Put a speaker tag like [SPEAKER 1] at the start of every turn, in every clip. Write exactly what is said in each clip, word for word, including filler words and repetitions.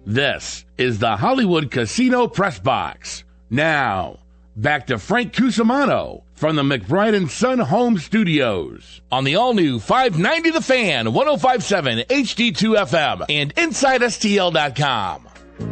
[SPEAKER 1] This is the Hollywood Casino Press Box. Now, back to Frank Cusimano from the McBride and Son Home Studios on the all-new five ninety The Fan, one oh five point seven H D two F M, and Inside S T L dot com.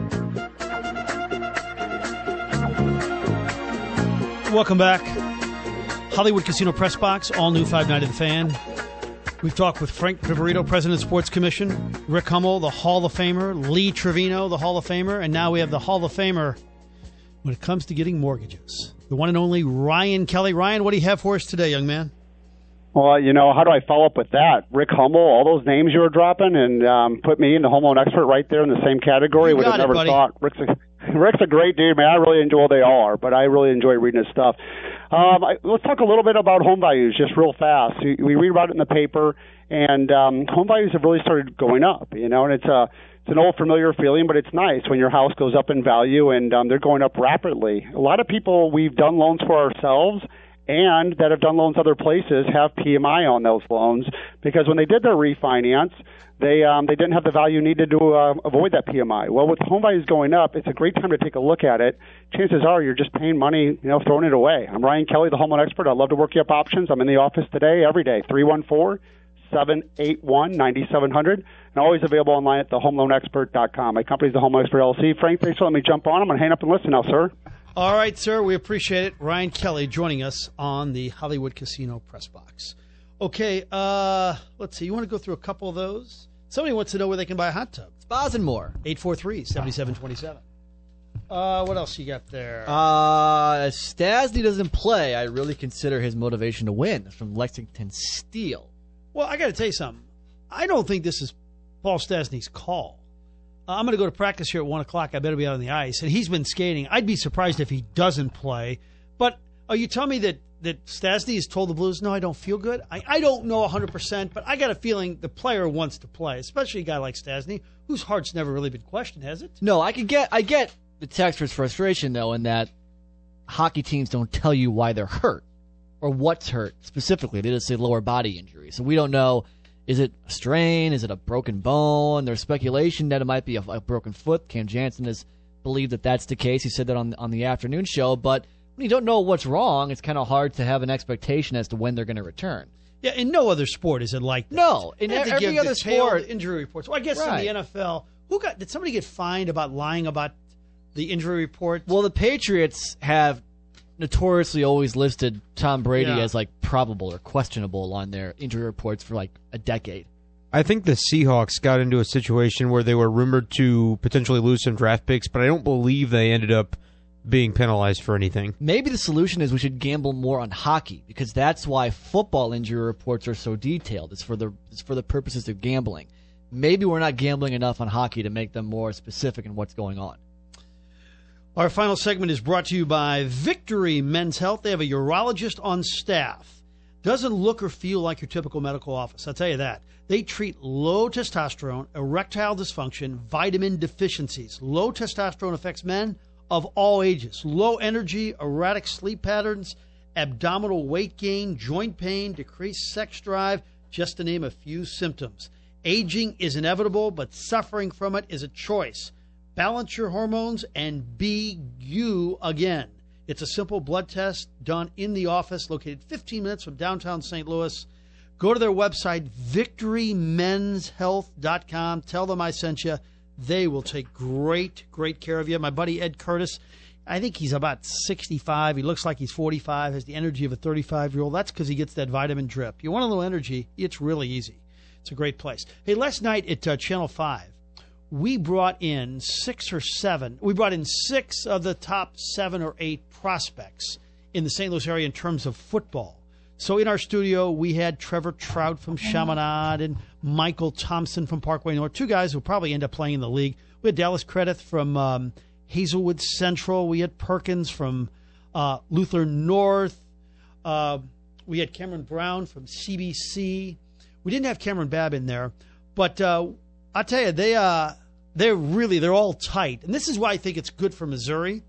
[SPEAKER 2] Welcome back. Hollywood Casino Press Box, all-new five ninety The Fan. We've talked with Frank Viverito, President of the Sports Commission, Rick Hummel, the Hall of Famer, Lee Trevino, the Hall of Famer, and now we have the Hall of Famer when it comes to getting mortgages, the one and only Ryan Kelly. Ryan, what do you have for us today, young man?
[SPEAKER 3] Well, you know, how do I follow up with that? Rick Hummel, all those names you were dropping, and um, put me and the home loan expert right there in the same category. Would have never
[SPEAKER 2] buddy.
[SPEAKER 3] thought. Rick's a, Rick's a great dude, man. I really enjoy, well, they all are, but I really enjoy reading his stuff. Um, I, let's talk a little bit about home values just real fast. We, we read about it in the paper, and um, home values have really started going up, you know, and it's a It's an old familiar feeling, but it's nice when your house goes up in value, and um, they're going up rapidly. A lot of people we've done loans for ourselves and that have done loans other places have P M I on those loans because when they did their refinance, they um, they didn't have the value needed to uh, avoid that P M I. Well, with home values going up, it's a great time to take a look at it. Chances are you're just paying money, you know, throwing it away. I'm Ryan Kelly, the home loan expert. I'd love to work you up options. I'm in the office today, every day, three one four, seven eight one, nine seven zero zero, and always available online at the home loan expert dot com. My company is the Home Loan Expert L L C. Frank, thanks for letting me jump on. I'm going to hang up and listen now, sir.
[SPEAKER 2] All right, sir. We appreciate it. Ryan Kelly joining us on the Hollywood Casino Press Box. Okay, uh, let's see. You want to go through a couple of those? Somebody wants to know where they can buy a hot tub.
[SPEAKER 4] Spas and More.
[SPEAKER 2] eight four three, seven seven two seven. Uh, what else you got there?
[SPEAKER 4] Uh, Stasny doesn't play. I really consider his motivation to win. It's from Lexington Steel.
[SPEAKER 2] Well, I got to tell you something. I don't think this is Paul Stasny's call. Uh, I'm going to go to practice here at one o'clock. I better be out on the ice. And he's been skating. I'd be surprised if he doesn't play. But are you telling me that, that Stasny has told the Blues, no, I don't feel good? I, I don't know one hundred percent, but I got a feeling the player wants to play, especially a guy like Stasny, whose heart's never really been questioned, has it?
[SPEAKER 4] No, I can get I get the texter's frustration, though, in that hockey teams don't tell you why they're hurt or what's hurt specifically. They just say lower body injury. So we don't know. Is it a strain? Is it a broken bone? There's speculation that it might be a, a broken foot. Cam Jansen has believed that that's the case. He said that on, on the afternoon show. But when you don't know what's wrong, it's kind of hard to have an expectation as to when they're going to return.
[SPEAKER 2] Yeah, in no other sport is it like that.
[SPEAKER 4] No, in
[SPEAKER 2] every
[SPEAKER 4] every other sport.
[SPEAKER 2] Injury reports. Well, I guess
[SPEAKER 4] Right.
[SPEAKER 2] in the N F L, who got did somebody get fined about lying about the injury report?
[SPEAKER 4] Well, the Patriots have notoriously always listed Tom Brady
[SPEAKER 2] Yeah.
[SPEAKER 4] as like probable or questionable on their injury reports for like a decade.
[SPEAKER 5] I think the Seahawks got into a situation where they were rumored to potentially lose some draft picks, but I don't believe they ended up being penalized for anything.
[SPEAKER 4] Maybe the solution is we should gamble more on hockey because that's why football injury reports are so detailed. It's for the it's for the purposes of gambling. Maybe we're not gambling enough on hockey to make them more specific in what's going on.
[SPEAKER 2] Our final segment is brought to you by Victory Men's Health. They have a urologist on staff. Doesn't look or feel like your typical medical office. I'll tell you that. They treat low testosterone, erectile dysfunction, vitamin deficiencies. Low testosterone affects men of all ages. Low energy, erratic sleep patterns, abdominal weight gain, joint pain, decreased sex drive, just to name a few symptoms. Aging is inevitable, but suffering from it is a choice. Balance your hormones and be you again. It's a simple blood test done in the office, located fifteen minutes from downtown Saint Louis. Go to their website, victory men's health dot com. Tell them I sent you. They will take great, great care of you. My buddy Ed Curtis, I think he's about sixty-five. He looks like he's forty-five, has the energy of a thirty-five-year-old. That's because he gets that vitamin drip. You want a little energy, it's really easy. It's a great place. Hey, last night at uh, Channel five, we brought in six or seven. We brought in six of the top seven or eight prospects in the Saint Louis area in terms of football. So in our studio, we had Trevor Trout from Chaminade and Michael Thompson from Parkway North, two guys who probably end up playing in the league. We had Dallas Credith from um, Hazelwood Central. We had Perkins from uh, Luther North. Uh, we had Cameron Brown from C B C. We didn't have Cameron Babb in there, but uh, I'll tell you, they uh, they're really they're all tight, and this is why I think it's good for Missouri.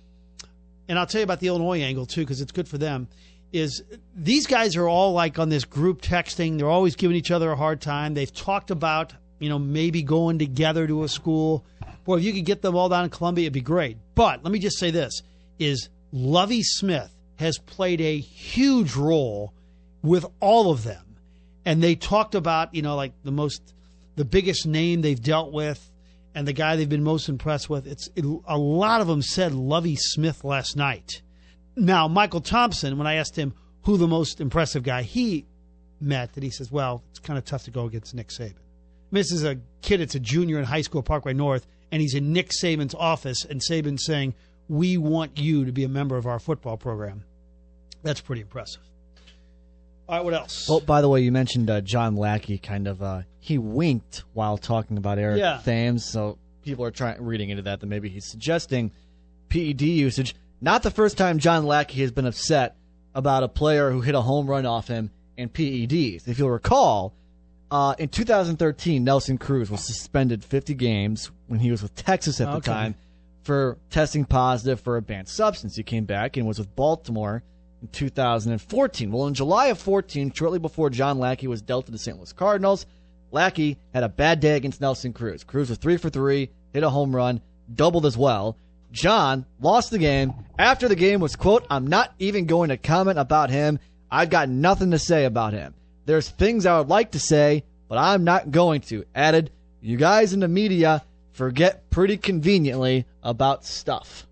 [SPEAKER 2] And I'll tell you about the Illinois angle too, because it's good for them. Is these guys are all like on this group texting. They're always giving each other a hard time. They've talked about, you know, maybe going together to a school. Boy, if you could get them all down in Columbia, it'd be great. But let me just say this, is Lovie Smith has played a huge role with all of them. And they talked about, you know, like the most, the biggest name they've dealt with and the guy they've been most impressed with. It's it, a lot of them said Lovie Smith last night. Now, Michael Thompson, when I asked him who the most impressive guy he met, that he says, well, it's kind of tough to go against Nick Saban. I mean, this is a kid, it's a junior in high school at Parkway North, and he's in Nick Saban's office, and Saban's saying, we want you to be a member of our football program. That's pretty impressive. All right, what else?
[SPEAKER 4] Well, by the way, you mentioned uh, John Lackey kind of, uh, he winked while talking about Eric
[SPEAKER 2] Yeah.
[SPEAKER 4] Thames, so people are trying reading into that that maybe he's suggesting P E D usage. Not the first time John Lackey has been upset about a player who hit a home run off him and P E Ds. If you'll recall, uh, in two thousand thirteen, Nelson Cruz was suspended fifty games when he was with Texas at the
[SPEAKER 2] Okay.
[SPEAKER 4] time for testing positive for a banned substance. He came back and was with Baltimore in two thousand fourteen. Well, in July of fourteen, shortly before John Lackey was dealt to the Saint Louis Cardinals, Lackey had a bad day against Nelson Cruz. Cruz was three for three, hit a home run, doubled as well. John lost the game. After the game was, quote, I'm not even going to comment about him. I've got nothing to say about him. There's things I would like to say, but I'm not going to. Added, you guys in the media forget pretty conveniently about stuff.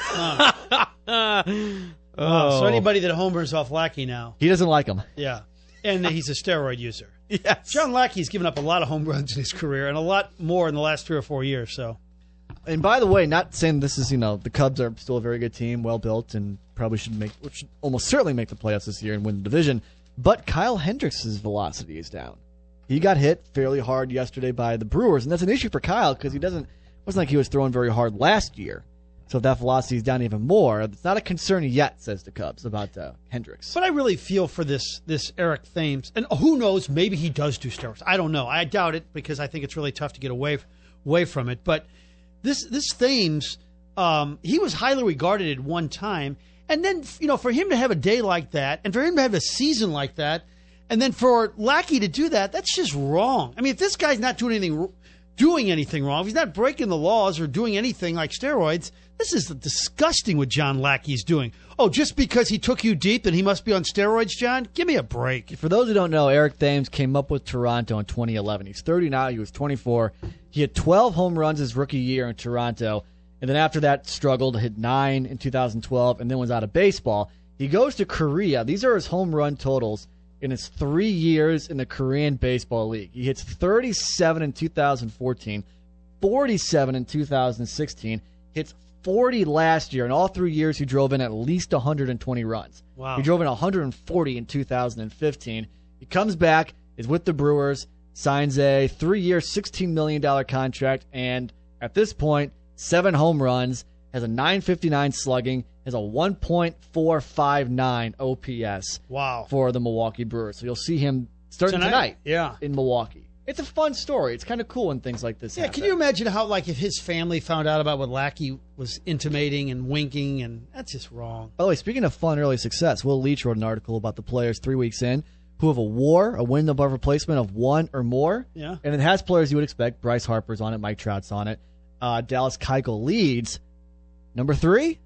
[SPEAKER 2] Oh, so anybody that homers off Lackey now,
[SPEAKER 4] He doesn't like him.
[SPEAKER 2] yeah. And he's a steroid user.
[SPEAKER 4] Yes.
[SPEAKER 2] John Lackey's given up a lot of home runs in his career and a lot more in the last three or four years. So,
[SPEAKER 4] And by the way, not saying this is, you know, the Cubs are still a very good team, well built, and probably should make, should almost certainly make the playoffs this year and win the division. But Kyle Hendricks' velocity is down. He got hit fairly hard yesterday by the Brewers, and that's an issue for Kyle because he doesn't. It wasn't like he was throwing very hard last year. So if that velocity is down even more, it's not a concern yet, says the Cubs, about uh, Hendricks.
[SPEAKER 2] but I really feel for this this Eric Thames, and who knows, maybe he does do steroids. I don't know. I doubt it because I think it's really tough to get away away from it. But this this Thames, um, he was highly regarded at one time, and then you know for him to have a day like that, and for him to have a season like that, and then for Lackey to do that, that's just wrong. I mean, if this guy's not doing anything doing anything wrong, if he's not breaking the laws or doing anything like steroids, this is disgusting what John Lackey's doing. Oh, just because he took you deep and he must be on steroids, John? Give me a break.
[SPEAKER 4] For those who don't know, Eric Thames came up with Toronto in twenty eleven. He's thirty now. He was twenty-four. He had twelve home runs his rookie year in Toronto, and then after that struggled, hit nine in two thousand twelve, and then was out of baseball. He goes to Korea. These are his home run totals in his three years in the Korean Baseball League. He hits thirty-seven in two thousand fourteen, forty-seven in two thousand sixteen, hits forty last year. In all three years, he drove in at least one hundred twenty runs.
[SPEAKER 2] Wow.
[SPEAKER 4] He drove in one hundred forty in two thousand fifteen. He comes back, is with the Brewers, signs a three-year, sixteen million dollars contract, and at this point, seven home runs, has a nine fifty-nine slugging, has a one point four five nine O P S
[SPEAKER 2] Wow.
[SPEAKER 4] for the Milwaukee Brewers. So you'll see him starting tonight,
[SPEAKER 2] Yeah.
[SPEAKER 4] in Milwaukee. It's a fun story. It's kind of cool when things like this
[SPEAKER 2] Yeah,
[SPEAKER 4] happen.
[SPEAKER 2] can you imagine how, like, if his family found out about what Lackey was intimating and winking, and that's just wrong.
[SPEAKER 4] By the way, speaking of fun early success, Will Leach wrote an article about the players three weeks in who have a WAR, a win above replacement of one or more.
[SPEAKER 2] Yeah.
[SPEAKER 4] And it has players you would expect. Bryce Harper's on it. Mike Trout's on it. Uh, Dallas Keuchel leads. Number three,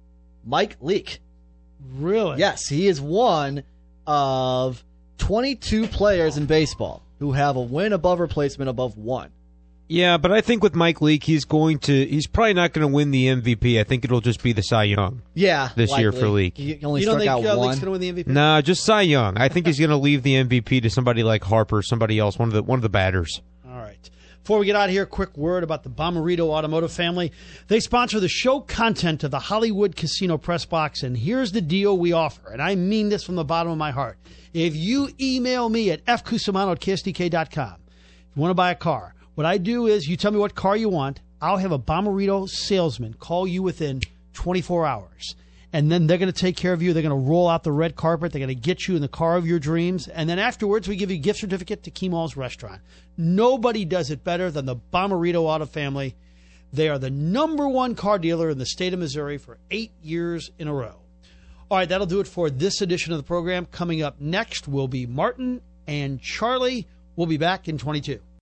[SPEAKER 4] Mike Leake.
[SPEAKER 2] Really?
[SPEAKER 4] Yes, he is one of twenty-two players in baseball who have a win above replacement above one.
[SPEAKER 5] Yeah, but I think with Mike Leake, he's going to. He's probably not going to win the M V P. I think it'll just be the Cy Young.
[SPEAKER 4] Yeah,
[SPEAKER 5] This year
[SPEAKER 4] likely.
[SPEAKER 5] for Leake.
[SPEAKER 4] He only
[SPEAKER 2] You don't
[SPEAKER 4] struck
[SPEAKER 2] think
[SPEAKER 4] out
[SPEAKER 2] uh,
[SPEAKER 4] one.
[SPEAKER 2] Leake's going to win the M V P?
[SPEAKER 5] Nah, just Cy Young. I think he's going to leave the M V P to somebody like Harper, somebody else, one of the one of the batters.
[SPEAKER 2] All right. Before we get out of here, a quick word about the Bomarito Automotive family. They sponsor the show content of the Hollywood Casino Press Box, and here's the deal we offer, and I mean this from the bottom of my heart. If you email me at f cusimano at k s d k dot com, if you want to buy a car, what I do is you tell me what car you want. I'll have a Bomarito salesman call you within twenty-four hours. And then they're going to take care of you. They're going to roll out the red carpet. They're going to get you in the car of your dreams. And then afterwards, we give you a gift certificate to Kemal's Restaurant. Nobody does it better than the Bomarito Auto family. They are the number one car dealer in the state of Missouri for eight years in a row. All right, that'll do it for this edition of the program. Coming up next will be Martin and Charlie. We'll be back in twenty-two.